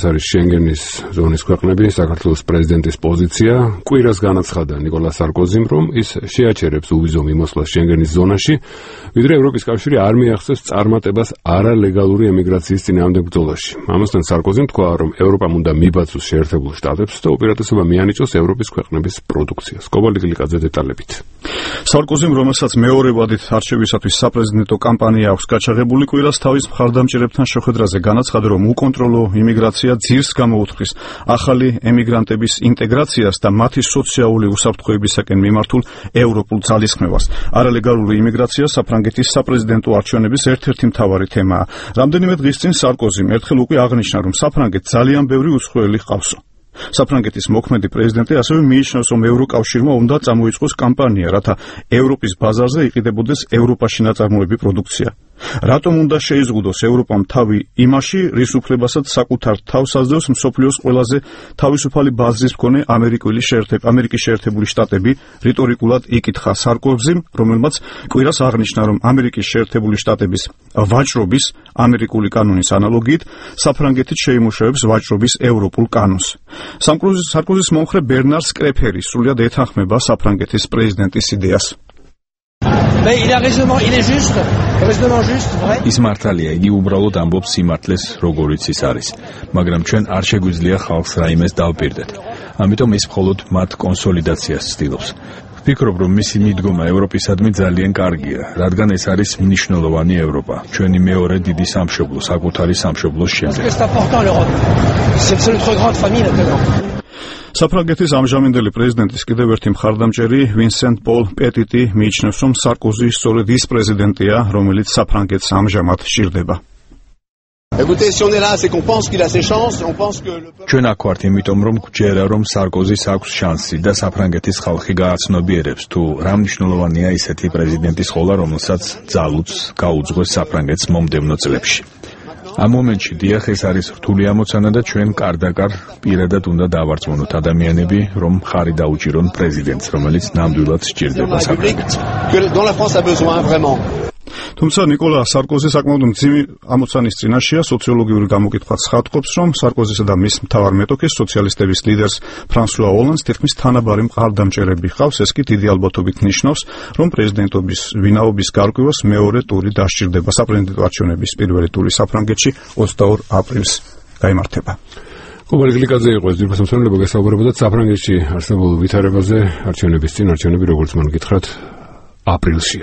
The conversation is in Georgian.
ეს არის შენგენის ზონის ქვეყნები, საქართველოს პრეზიდენტის პოზიცია. კვირას განაცხადა ნიკოლა სარკოზიმ, რომ ის შეაჩერებს უვიზო მიმოსვლას შენგენის ზონაში, ვიდრე ევროპის კავშირი არ მიაღწევს წარმატებას არალეგალური ემიგრაციის წინააღმდეგ ბრძოლაში. ამასთან სარკოზიმ თქვა, რომ ევროპამ უნდა მიბაძოს შეერთებულ შტატებს და უპირატესობა მიანიჭოს ევროპის ქვეყნების პროდუქციას. კობალტ გლიკაძე დეტალებით. სარკოზიმ, რომელსაც მეორე ვადით არჩევისათვის საპრეზიდენტო კამპანია აქვს გაჩაღებული, კვირას თავის მხარდამჭერებთან შეხვედრაზე განაცხადა, რომ უკონტროლო იმიგრაცია ძირს გამოუთხრის ახალი ემიგრანტების ინტეგრაციას და მათი სოციალური უსაფრთხოებისაკენ მიმართულ ევროპულ ძალისხმევას. არალეგალური იმიგრაცია საფრანგეთის საპრეზიდენტო არჩევნების ერთ-ერთი მთავარი თემაა. რამდენიმე დღის წინ სარკოზიმ ერთხელ უკვე აღნიშნა, რომ საფრანგეთს ძალიან ბევრი უცხოელი ჰყავსო. საფრანგეთის მოქმედი პრეზიდენტი ასევე მიიჩნევს, რომ ევროკავშირმა უნდა წამოიწყოს კამპანია, რათა ევროპის ბაზარზე იყიდებოდეს ევროპაში ნაწარმოები პროდუქცია. რატომ უნდა შეიზღუდოს ევროპამ თავი იმაში, რის უფლებასაც საკუთარ თავს აძლევს მსოფლიოს ყველაზე თავისუფალი ბაზრის მქონე ამერიკის შეერთებული შტატები, რიტორიკულად იკითხა სარკოზიმ, რომელმაც კვირას აღნიშნა, რომ ამერიკის შეერთებული შტატების ვაჭრობის ამერიკული კანონის ანალოგიით საფრანგეთიც შეიმუშავებს ვაჭრობის ევროპულ კანონს. სარკოზის მომხრე ბერნარ სკრეფერი სრულად ეთანხმება საფრანგეთის პრეზიდენტის იდეას. ის მართალია, იგი უბრალოდ ამბობს სიმართლეს, როგორიც ის არის, მაგრამ ჩვენ არ შეგვიძლია ხალხს რაიმეს დავპირდეთ. ამიტომ ის მხოლოდ მათ კონსოლიდაციას ცდილობს. ვფიქრობ, რომ მისი მიდგომა ევროპისადმი ძალიან კარგია, რადგან ეს არის მნიშვნელოვანი ევროპა, ჩვენი მეორე დიდი სამშობლო, საკუთარი სამშობლოს შემდეგ. საფრანგეთის ამჟამინდელი პრეზიდენტის კიდევ ერთი მხარდამჭერი ვინსენტ პოლ პეტიტი მიიჩნევს, რომ სარკოზი სწორედ ის პრეზიდენტია, რომელიც საფრანგეთს ამჟამად სჭირდება. ჩვენ აქ ვართ იმიტომ, რომ გვჯერა, რომ სარკოზის აქვს შანსი და საფრანგეთის ხალხი გააცნობიერებს, თუ რა მნიშვნელოვანია ისეთი პრეზიდენტის ყოლა, რომელსაც ძალუძს გაუძღვეს საფრანგეთს მომდევნო წლებში. ამ მომენტში დიახ, ეს არის რთული ამოცანა და ჩვენ კარდაკარ პირადად უნდა დავარწმუნოთ ადამიანები, რომ ხარი დაუჭირონ პრეზიდენტს, რომელიც ნამდვილად სჭირდება საფრანგეთს. თუმცა ნიკოლა სარკოზი საკმაოდ მძიმე ამოცანის წინაშეა. სოციოლოგიური გამოკითხვა ცხადყოფს, რომ სარკოზისა და მის მთავარ მეტოქეს სოციალისტების ლიდერს ფრანსუა ოლანდს თითქმის თანაბარი მხარდამჭერები ჰყავს. ეს კი დიდი ალბათობით ნიშნავს, რომ პრეზიდენტობის ვინაობის გარკვევას მეორე ტური დასჭირდება. საპრეზიდენტო არჩევნების პირველი ტური საფრანგეთში 22 აპრილს გაიმართება. კობალტ გლიკაძე იყო ეს ძირფას მსმენელობა, გასაუბრებოდათ საფრანგეთში არსებულ ვითარებაზე. არჩევნების წინ არჩევნები, როგორც მან გითხრათ, აპრილში.